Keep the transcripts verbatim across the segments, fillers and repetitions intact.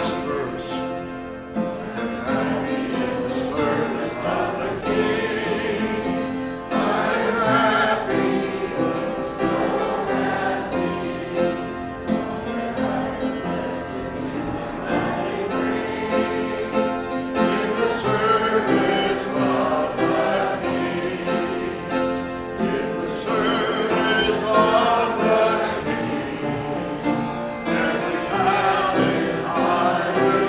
last verse. Happy in the service of the King. I'm happy, I'm so happy. All that I possess and be free. In the service of the King. In the service of the King. Every time I will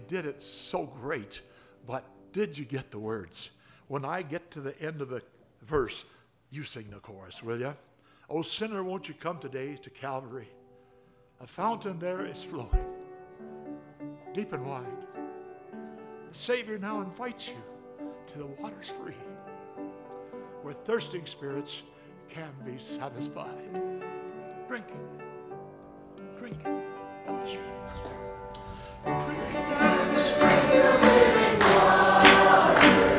did it so great, but did you get the words? When I get to the end of the verse, you sing the chorus, will you? Oh, sinner, won't you come today to Calvary? A fountain there is flowing, deep and wide. The Savior now invites you to the waters free, where thirsting spirits can be satisfied. Drink, drink at the springs. Drink at the springs of living water.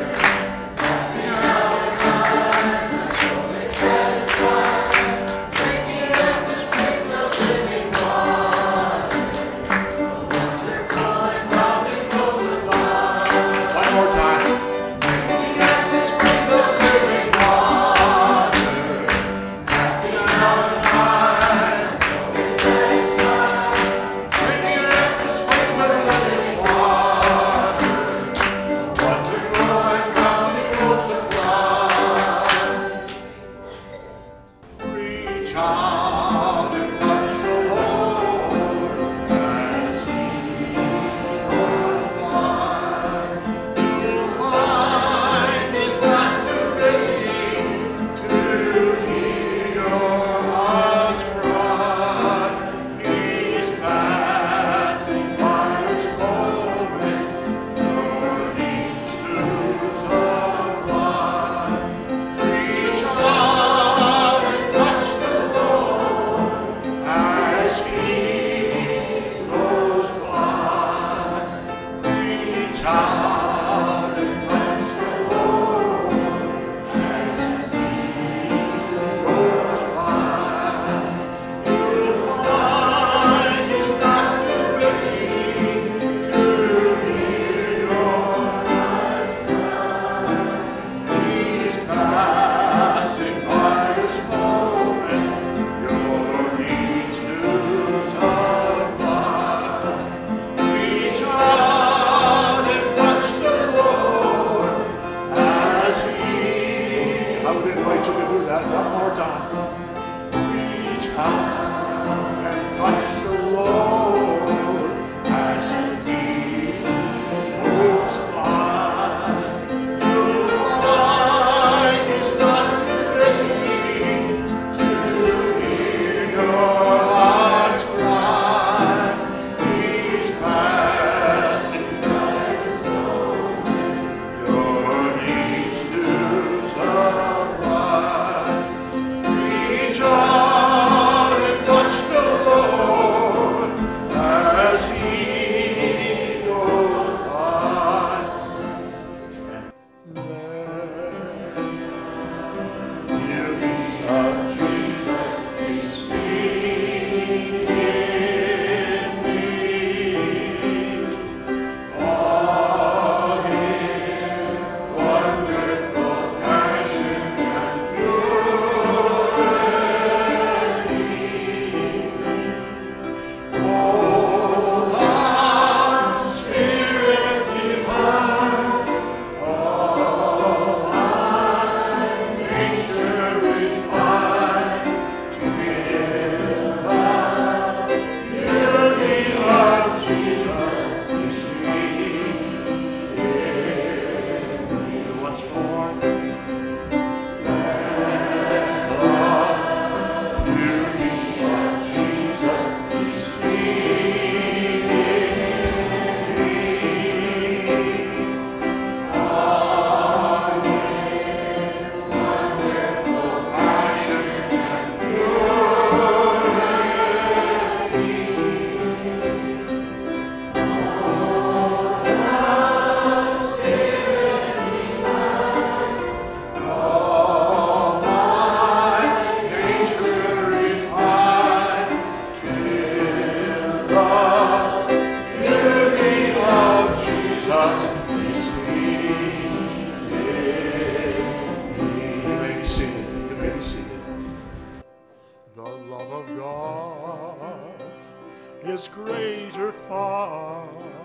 is greater far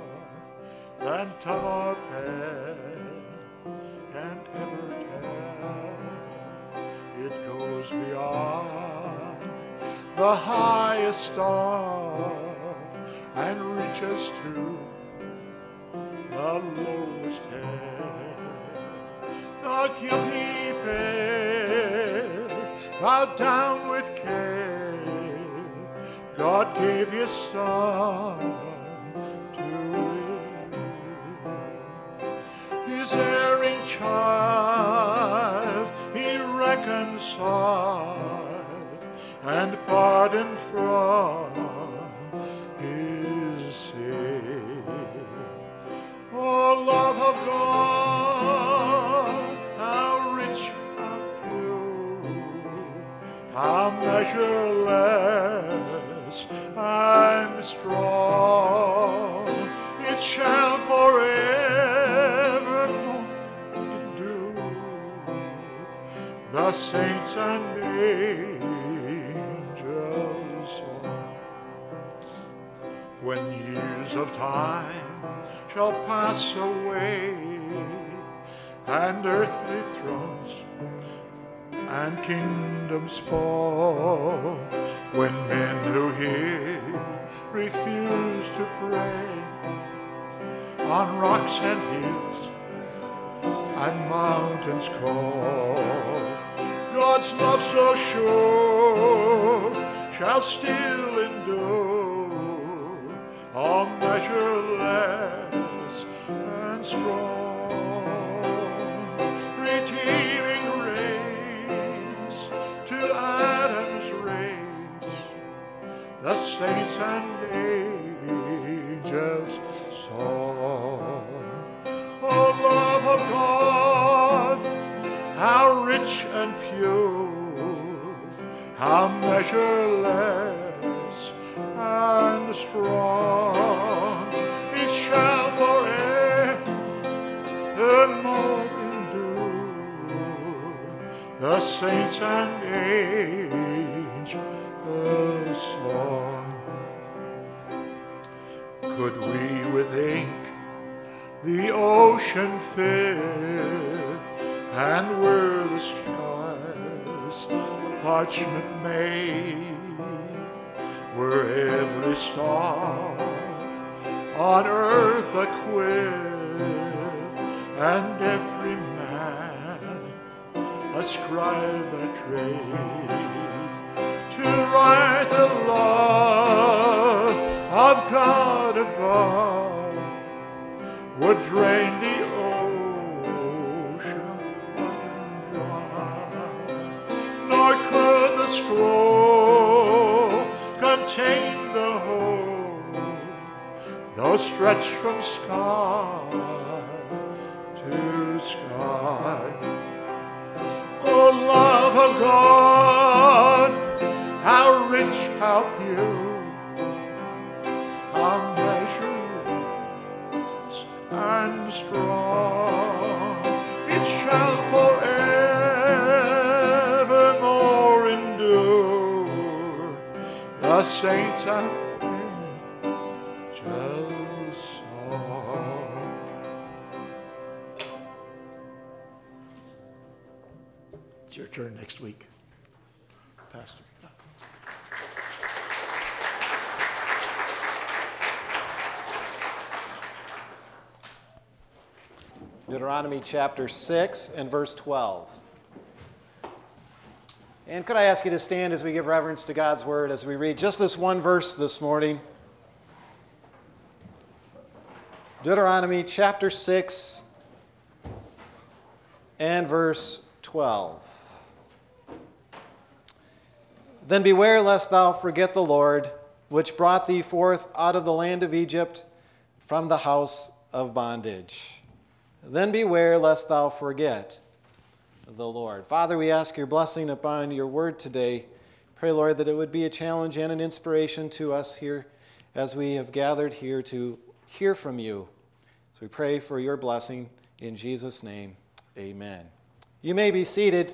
than tongue or pen can ever tell. It goes beyond the highest star and reaches to the lowest head. The guilty pair, bowed down with care, God gave his Son to it. His erring child he reconciled and pardoned from his sin. Oh, love of God, how rich, how pure, how measureless and strong, it shall forevermore endure. The saints and angels song. When years of time shall pass away, and earthly thrones and kingdoms fall, when men who hear refuse to pray, on rocks and hills and mountains call, God's love so sure shall still endure, all measureless and strong, redeeming race to Adam's race, the saints and angels song. Oh, love of God, how rich and pure, how measureless and strong, it shall forevermore endure, the saints and angels song. Could we with ink the ocean fill, and were the skies of parchment made, were every star on earth a quill, and every man a scribe a trade, to write the love of God above, would drain the ocean dry, nor could the scroll contain the whole, though stretched from sky to sky. O love of God, how rich, how pure, how measureless and strong, it shall forevermore endure, the saints and angels song. It's your turn next week, Pastor. Deuteronomy chapter six and verse twelve. And could I ask you to stand as we give reverence to God's word as we read just this one verse this morning? Deuteronomy chapter six and verse twelve. Then beware lest thou forget the Lord, which brought thee forth out of the land of Egypt from the house of bondage. Then beware lest thou forget the Lord. Father, we ask your blessing upon your word today. Pray, Lord, that it would be a challenge and an inspiration to us here as we have gathered here to hear from you. So we pray for your blessing in Jesus' name. Amen. You may be seated.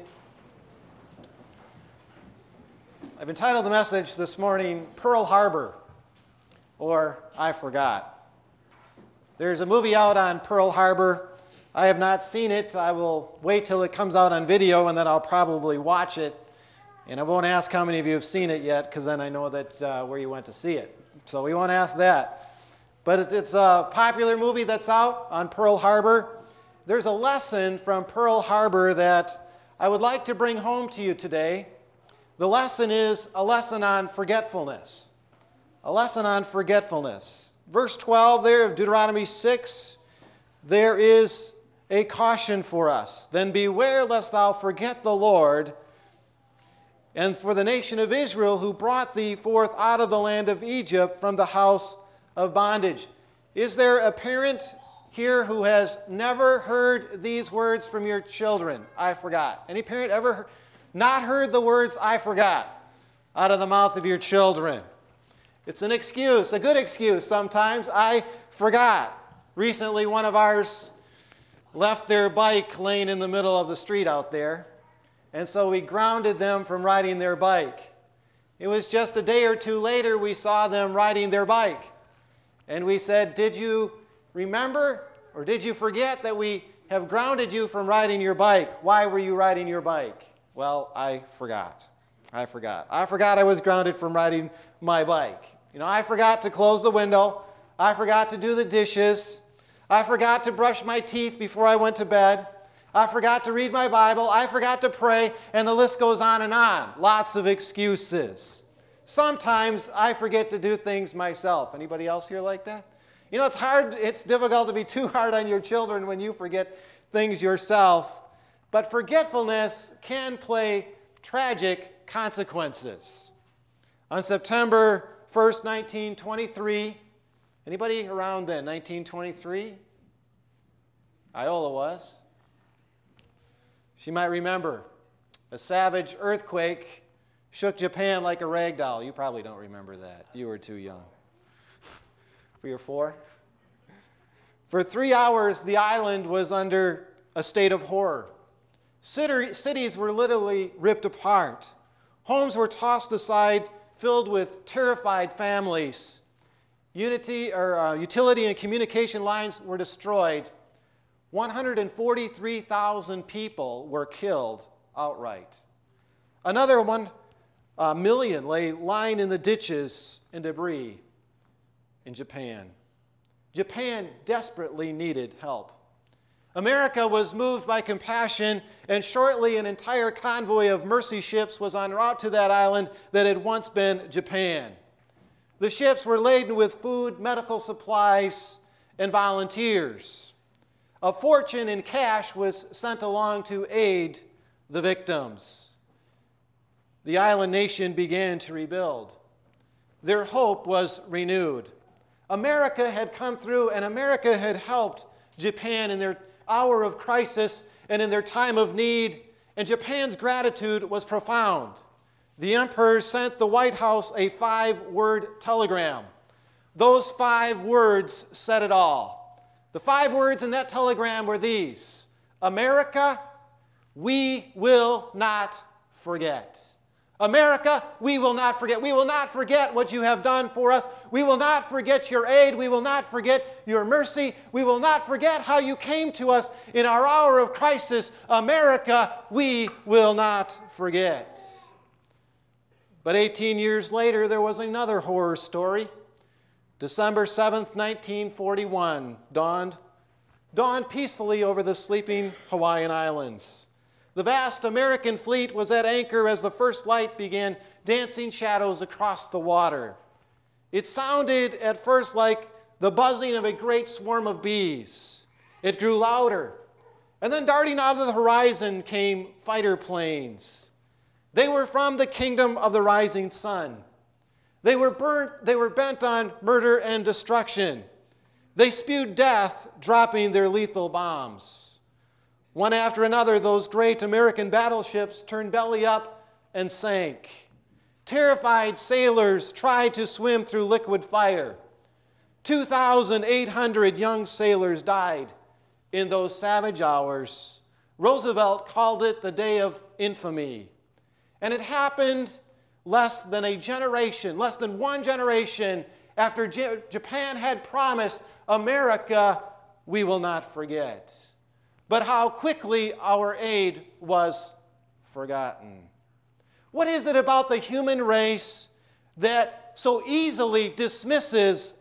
I've entitled the message this morning, Pearl Harbor, or I Forgot. There's a movie out on Pearl Harbor. I have not seen it. I will wait till it comes out on video, and then I'll probably watch it. And I won't ask how many of you have seen it yet, because then I know that uh, where you went to see it. So we won't ask that. but it- it's a popular movie that's out on Pearl Harbor. There's a lesson from Pearl Harbor that I would like to bring home to you today. The lesson is a lesson on forgetfulness. A lesson on forgetfulness. Verse twelve there of Deuteronomy six, there is a caution for us. Then beware lest thou forget the Lord, and for the nation of Israel who brought thee forth out of the land of Egypt from the house of bondage. Is there a parent here who has never heard these words from your children? I forgot. Any parent ever not heard the words I forgot out of the mouth of your children? It's an excuse, a good excuse sometimes. I forgot. Recently, one of ours left their bike laying in the middle of the street out there, and so we grounded them from riding their bike. It was just a day or two later we saw them riding their bike, and we said, did you remember or did you forget that we have grounded you from riding your bike? Why were you riding your bike? Well, I forgot. I forgot. I forgot I was grounded from riding my bike. You know, I forgot to close the window. I forgot to do the dishes. I forgot to brush my teeth before I went to bed. I forgot to read my Bible. I forgot to pray, and the list goes on and on. Lots of excuses. Sometimes I forget to do things myself. Anybody else here like that? You know, it's hard, it's difficult to be too hard on your children when you forget things yourself, but forgetfulness can play tragic consequences. On September first, nineteen twenty-three, anybody around then, nineteen twenty-three? Iola was. She might remember. A savage earthquake shook Japan like a rag doll. You probably don't remember that. You were too young. Three or four? For three hours, the island was under a state of horror. Cities were literally ripped apart. Homes were tossed aside, filled with terrified families. Unity, or, uh, utility and communication lines were destroyed. one hundred forty-three thousand people were killed outright. Another one uh, million lay lying in the ditches and debris in Japan. Japan desperately needed help. America was moved by compassion, and shortly an entire convoy of mercy ships was en route to that island that had once been Japan. The ships were laden with food, medical supplies, and volunteers. A fortune in cash was sent along to aid the victims. The island nation began to rebuild. Their hope was renewed. America had come through, and America had helped Japan in their hour of crisis and in their time of need, and Japan's gratitude was profound. The emperor sent the White House a five-word telegram. Those five words said it all. The five words in that telegram were these: America, we will not forget. America, we will not forget. We will not forget what you have done for us. We will not forget your aid. We will not forget your mercy. We will not forget how you came to us in our hour of crisis. America, we will not forget. But eighteen years later, there was another horror story. December seventh, nineteen forty-one, dawned, dawned peacefully over the sleeping Hawaiian Islands. The vast American fleet was at anchor as the first light began dancing shadows across the water. It sounded at first like the buzzing of a great swarm of bees. It grew louder. And then darting out of the horizon came fighter planes. They were from the kingdom of the rising sun. They were burnt, they were bent on murder and destruction. They spewed death, dropping their lethal bombs. One after another, those great American battleships turned belly up and sank. Terrified sailors tried to swim through liquid fire. two thousand eight hundred young sailors died in those savage hours. Roosevelt called it the day of infamy. And it happened less than a generation, less than one generation after J- Japan had promised America, we will not forget. But how quickly our aid was forgotten. What is it about the human race that so easily dismisses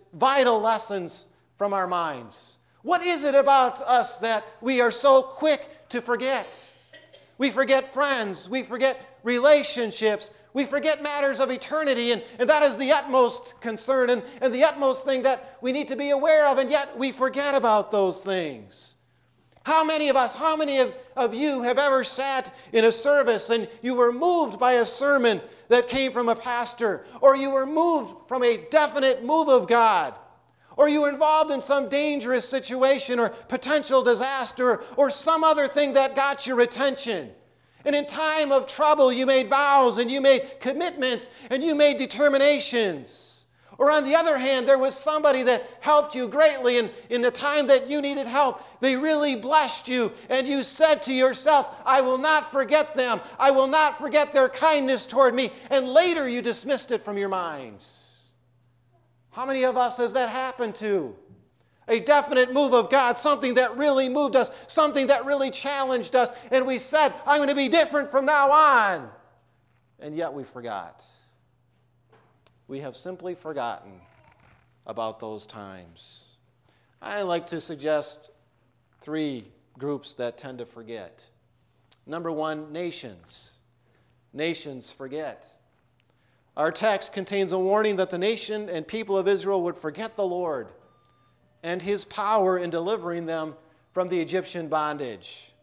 vital lessons from our minds. What is it about us that we are so quick to forget? We forget friends. We forget relationships. We forget matters of eternity, and, and that is the utmost concern and, and the utmost thing that we need to be aware of, and yet we forget about those things. How many of us, how many of, of you have ever sat in a service and you were moved by a sermon that came from a pastor, or you were moved from a definite move of God, or you were involved in some dangerous situation or potential disaster or some other thing that got your attention? And in time of trouble, you made vows and you made commitments and you made determinations. Or on the other hand, there was somebody that helped you greatly, and in the time that you needed help, they really blessed you, and you said to yourself, I will not forget them. I will not forget their kindness toward me. And later you dismissed it from your minds. How many of us has that happened to? A definite move of God, something that really moved us, something that really challenged us, and we said, I'm going to be different from now on. And yet we forgot. We have simply forgotten about those times. I like to suggest three groups that tend to forget. Number one, nations. Nations forget. Our text contains a warning that the nation and people of Israel would forget the Lord and his power in delivering them from the Egyptian bondage.